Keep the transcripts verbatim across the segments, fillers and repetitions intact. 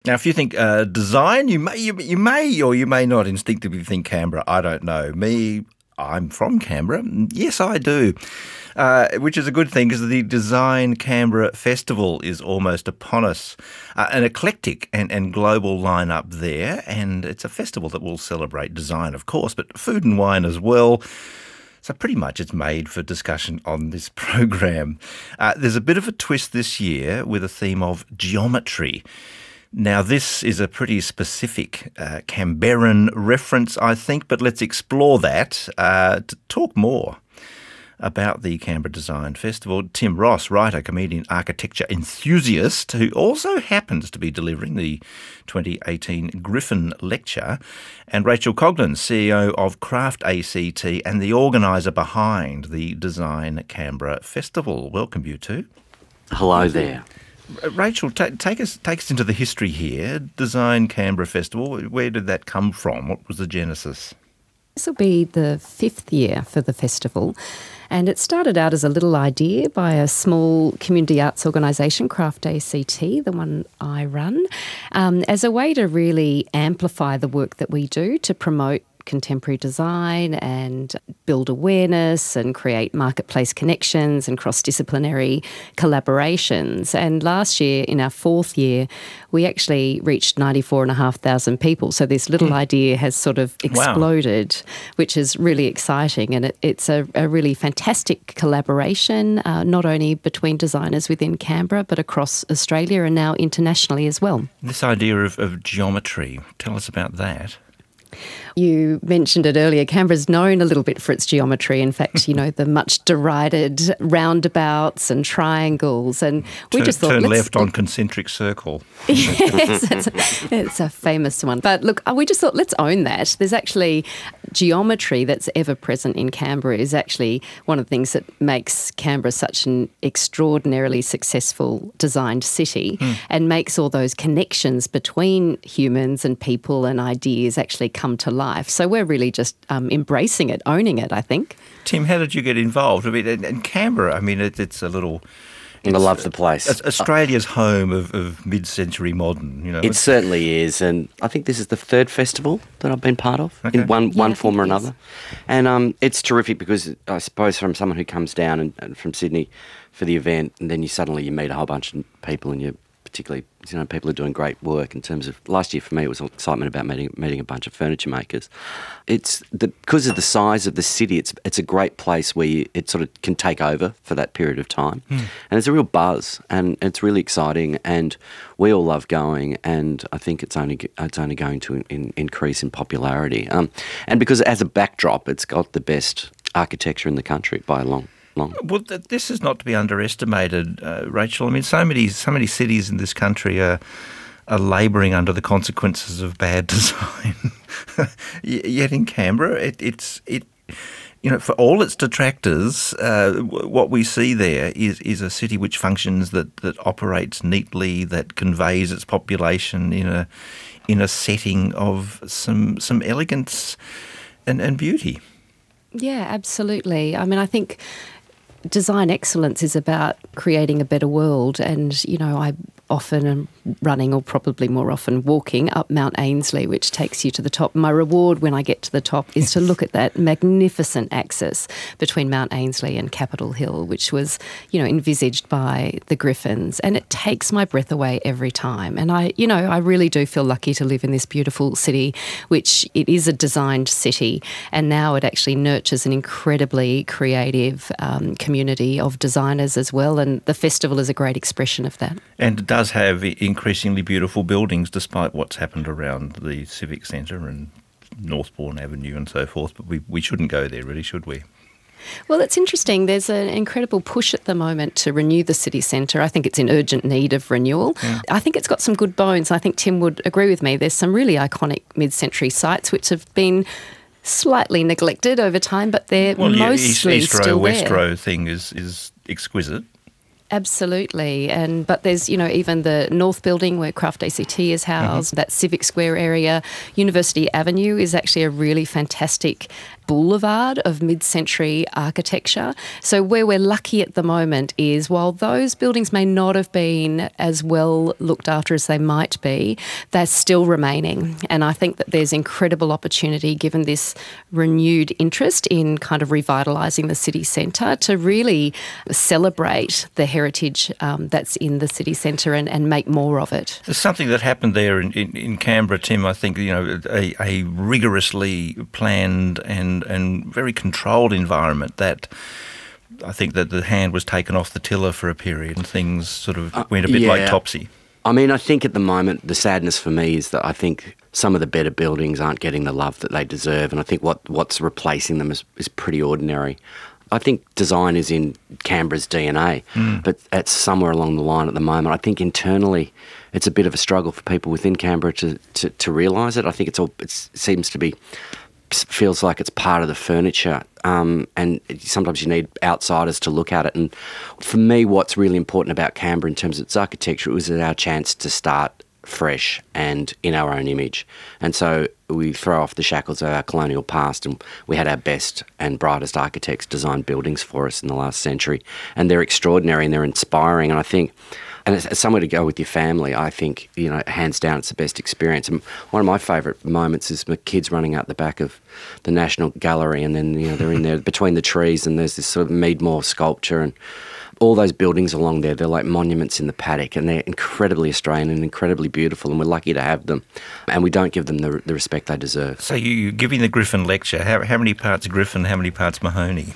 Now, if you think uh, design, you may, you, you may or you may not instinctively think Canberra. I don't know. Me, I'm from Canberra. Yes, I do. Uh, which is a good thing because the Design Canberra Festival is almost upon us. Uh, an eclectic and, and global lineup there, and it's a festival that will celebrate design, of course, but food and wine as well. So pretty much it's made for discussion on this program. Uh, there's a bit of a twist this year with a theme of geometry. Now, this is a pretty specific uh, Canberran reference, I think, but let's explore that uh, to talk more about the Canberra Design Festival. Tim Ross, writer, comedian, architecture enthusiast, who also happens to be delivering the twenty eighteen Griffin Lecture, and Rachel Coghlan, C E O of Craft A C T and the organiser behind the Design Canberra Festival. Welcome, you two. Hello there. Rachel, t- take us take us into the history here. Design Canberra Festival, where did that come from? What was the genesis? This will be the fifth year for the festival, and it started out as a little idea by a small community arts organisation, Craft A C T, the one I run, um, as a way to really amplify the work that we do to promote contemporary design and build awareness and create marketplace connections and cross-disciplinary collaborations. And last year, in our fourth year, we actually reached ninety-four and a half thousand people. So this little mm. idea has sort of exploded, wow. which is really exciting. And it, it's a, a really fantastic collaboration, uh, not only between designers within Canberra, but across Australia and now internationally as well. This idea of, of geometry, tell us about that. You mentioned it earlier, Canberra's known a little bit for its geometry. In fact, you know, the much derided roundabouts and triangles. And we turn, just thought, turn let's, left on concentric circle. Yes, it's a, it's a famous one. But look, we just thought, let's own that. There's actually geometry that's ever present in Canberra is actually one of the things that makes Canberra such an extraordinarily successful designed city mm. and makes all those connections between humans and people and ideas actually come to life. So we're really just um, embracing it, owning it, I think. Tim, how did you get involved? I mean, in, in Canberra, I mean, it, it's a little... I love the place. It's Australia's home of, of mid-century modern, you know. It certainly is, and I think this is the third festival that I've been part of okay. in one, yeah, one form or another. And um, it's terrific because I suppose from someone who comes down and, and from Sydney for the event, and then you suddenly you meet a whole bunch of people, and you particularly, you know, people are doing great work in terms of, last year for me it was excitement about meeting, meeting a bunch of furniture makers. It's the, because of the size of the city, it's it's a great place where you, it sort of can take over for that period of time. Mm. And there's a real buzz and it's really exciting and we all love going and I think it's only it's only going to in, increase in popularity. Um, and because as a backdrop, it's got the best architecture in the country by a long Long. Well, th- this is not to be underestimated, uh, Rachel. I mean, so many, so many cities in this country are are labouring under the consequences of bad design. Yet in Canberra, it, it's it, you know, for all its detractors, uh, w- what we see there is is a city which functions, that that operates neatly, that conveys its population in a in a setting of some some elegance and, and beauty. Yeah, absolutely. I mean, I think design excellence is about creating a better world. And, you know, I often am running or probably more often walking up Mount Ainslie, which takes you to the top. My reward when I get to the top is to look at that magnificent axis between Mount Ainslie and Capitol Hill, which was, you know, envisaged by the Griffins. And it takes my breath away every time. And I, you know, I really do feel lucky to live in this beautiful city, which it is a designed city. And now it actually nurtures an incredibly creative um, community of designers as well. And the festival is a great expression of that. And it does have increasingly beautiful buildings despite what's happened around the Civic Centre and Northbourne Avenue and so forth. But we, we shouldn't go there, really, should we? Well, it's interesting. There's an incredible push at the moment to renew the city centre. I think it's in urgent need of renewal. Yeah. I think it's got some good bones. I think Tim would agree with me. There's some really iconic mid-century sites which have been slightly neglected over time, but they're well, mostly yeah, East, East Row, still West there. Row thing is, is exquisite. Absolutely. And but there's, you know, even the North Building where Craft A C T is housed, mm-hmm. that Civic Square area. University Avenue is actually a really fantastic boulevard of mid-century architecture. So where we're lucky at the moment is while those buildings may not have been as well looked after as they might be, they're still remaining. And I think that there's incredible opportunity given this renewed interest in kind of revitalising the city centre to really celebrate the heritage um, that's in the city centre and, and make more of it. There's something that happened there in, in, in Canberra, Tim. I think, you know, a, a rigorously planned and, and very controlled environment that I think that the hand was taken off the tiller for a period and things sort of uh, went a bit yeah. like topsy. I mean, I think at the moment the sadness for me is that I think some of the better buildings aren't getting the love that they deserve, and I think what, what's replacing them is, is pretty ordinary. I think design is in Canberra's D N A, mm. but it's somewhere along the line at the moment. I think internally it's a bit of a struggle for people within Canberra to, to, to realise it. I think it's all it seems to be feels like it's part of the furniture, um, and sometimes you need outsiders to look at it. And for me, what's really important about Canberra in terms of its architecture, it was our chance to start fresh and in our own image. And so we throw off the shackles of our colonial past, and we had our best and brightest architects design buildings for us in the last century. And they're extraordinary and they're inspiring. And I think, and it's somewhere to go with your family, I think, you know, hands down, it's the best experience. And one of my favourite moments is my kids running out the back of the National Gallery, and then, you know, they're in there between the trees and there's this sort of Meadmore sculpture, and all those buildings along there, they're like monuments in the paddock, and they're incredibly Australian and incredibly beautiful, and we're lucky to have them, and we don't give them the, the respect they deserve. So you, you're giving the Griffin lecture. How, how many parts Griffin, how many parts Mahoney?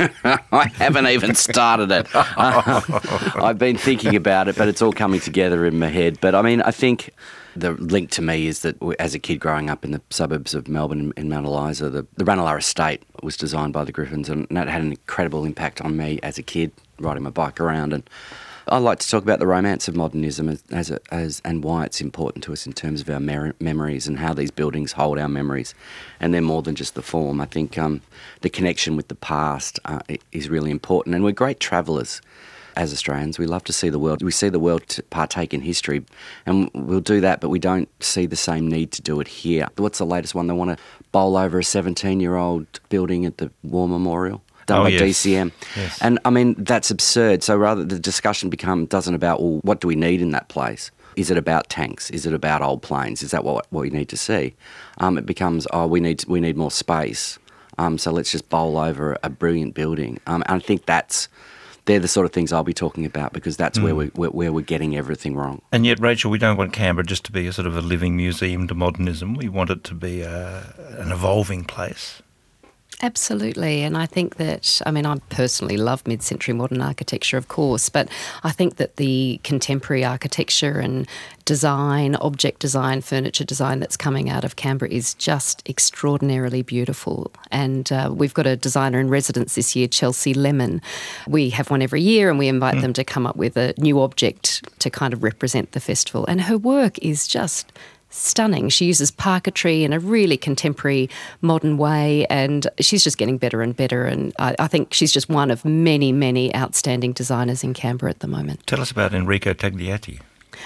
I haven't even started it. Uh, I've been thinking about it, but it's all coming together in my head. But I mean, I think the link to me is that as a kid growing up in the suburbs of Melbourne in Mount Eliza, the, the Ranelagh estate was designed by the Griffins, and that had an incredible impact on me as a kid, riding my bike around. And I like to talk about the romance of modernism as, as, a, as and why it's important to us in terms of our mer- memories and how these buildings hold our memories. And they're more than just the form. I think um, the connection with the past uh, is really important. And we're great travellers as Australians. We love to see the world. We see the world to partake in history, and we'll do that, but we don't see the same need to do it here. What's the latest one? They want to bowl over a seventeen-year-old building at the War Memorial, done oh, by yes. D C M. Yes. And, I mean, that's absurd. So rather the discussion become doesn't about, well, what do we need in that place? Is it about tanks? Is it about old planes? Is that what, what we need to see? Um, it becomes, oh, we need we need more space, um, so let's just bowl over a brilliant building. Um, and I think that's they're the sort of things I'll be talking about, because that's mm. where, we, where, where we're getting everything wrong. And yet, Rachel, we don't want Canberra just to be a sort of a living museum to modernism. We want it to be a, an evolving place. Absolutely, and I think that, I mean, I personally love mid-century modern architecture, of course, but I think that the contemporary architecture and design, object design, furniture design that's coming out of Canberra is just extraordinarily beautiful. And uh, we've got a designer in residence this year, Chelsea Lemon. We have one every year, and we invite mm. them to come up with a new object to kind of represent the festival. And her work is just stunning. She uses parquetry in a really contemporary, modern way, and she's just getting better and better. And I, I think she's just one of many, many outstanding designers in Canberra at the moment. Tell us about Enrico Tagliati.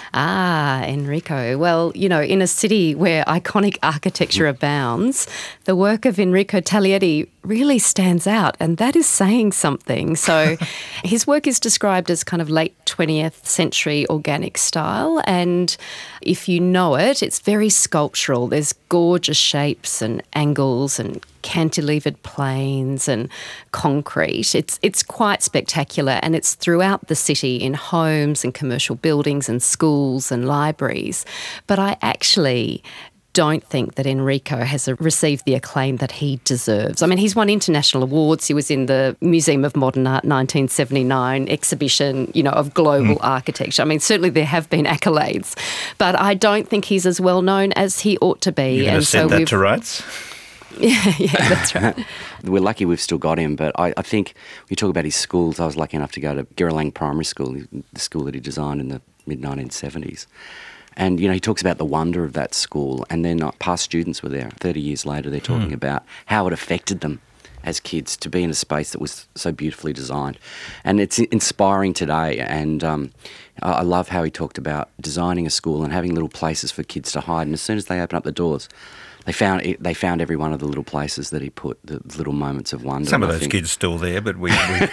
Ah, Enrico. Well, you know, in a city where iconic architecture abounds, the work of Enrico Tagliati really stands out, and that is saying something. So his work is described as kind of late twentieth century organic style, and if you know it, it's very sculptural. There's gorgeous shapes and angles and cantilevered planes and concrete. It's it's quite spectacular, and it's throughout the city in homes and commercial buildings and schools and libraries. But I actually don't think that Enrico has received the acclaim that he deserves. I mean, he's won international awards. He was in the Museum of Modern Art nineteen seventy-nine exhibition, you know, of global mm. architecture. I mean, certainly there have been accolades, but I don't think he's as well known as he ought to be. You're going to set that to rights? Yeah, yeah, that's right. We're lucky we've still got him, but I, I think when you talk about his schools, I was lucky enough to go to Girralang Primary School, the school that he designed in the mid nineteen seventies. And, you know, he talks about the wonder of that school, and then past students were there. thirty years later, they're talking mm. about how it affected them as kids to be in a space that was so beautifully designed. And it's inspiring today. And um, I love how he talked about designing a school and having little places for kids to hide. And as soon as they open up the doors, They found it, they found every one of the little places that he put, the little moments of wonder. Some of I those think. kids still there, but we. we...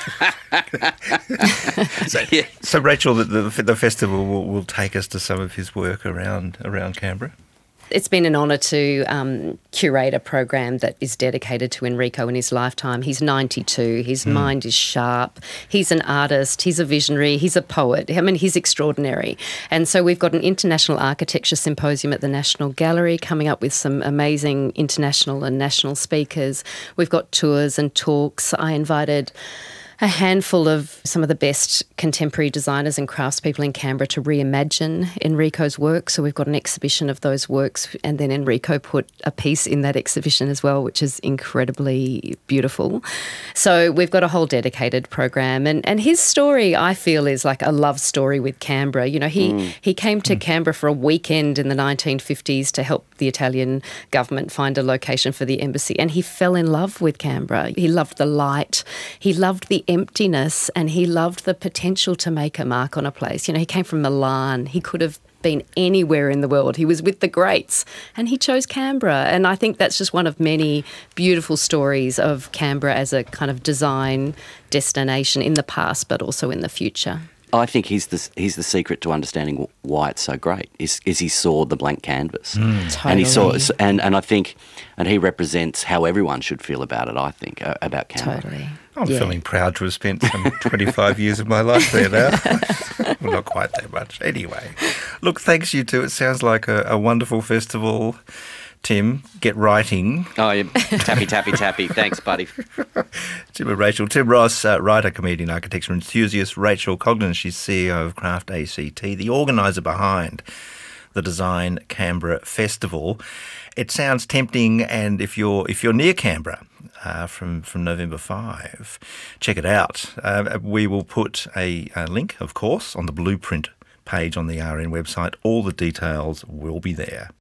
so, Yeah. so, Rachel, the, the, the festival will, will take us to some of his work around around Canberra. It's been an honour to um, curate a program that is dedicated to Enrico in his lifetime. He's ninety-two. His mm. mind is sharp. He's an artist. He's a visionary. He's a poet. I mean, he's extraordinary. And so we've got an International Architecture Symposium at the National Gallery coming up with some amazing international and national speakers. We've got tours and talks. I invited a handful of some of the best contemporary designers and craftspeople in Canberra to reimagine Enrico's work. So we've got an exhibition of those works, and then Enrico put a piece in that exhibition as well, which is incredibly beautiful. So we've got a whole dedicated program. And, and his story, I feel, is like a love story with Canberra. You know, he, mm. he came to mm. Canberra for a weekend in the nineteen fifties to help the Italian government find a location for the embassy, and he fell in love with Canberra. He loved the light. He loved the emptiness, and he loved the potential to make a mark on a place. You know, he came from Milan. He could have been anywhere in the world. He was with the greats, and he chose Canberra. And I think that's just one of many beautiful stories of Canberra as a kind of design destination in the past, but also in the future. I think he's the he's the secret to understanding why it's so great. Is is he saw the blank canvas, mm. totally. and he saw and and I think and he represents how everyone should feel about it. I think uh, about Canberra. Totally. I'm yeah. feeling proud to have spent some twenty-five years of my life there now. Well, not quite that much. Anyway, look, thanks you two. It sounds like a, a wonderful festival. Tim, get writing. Oh, yeah. Tappy, tappy, tappy. Thanks, buddy. Tim and Rachel. Tim Ross, uh, writer, comedian, architecture enthusiast. Rachel Coglan, she's C E O of Craft A C T, the organiser behind the Design Canberra Festival. It sounds tempting, and if you're if you're near Canberra uh, from from November fifth, check it out. Uh, we will put a, a link, of course, on the Blueprint page on the R N website. All the details will be there.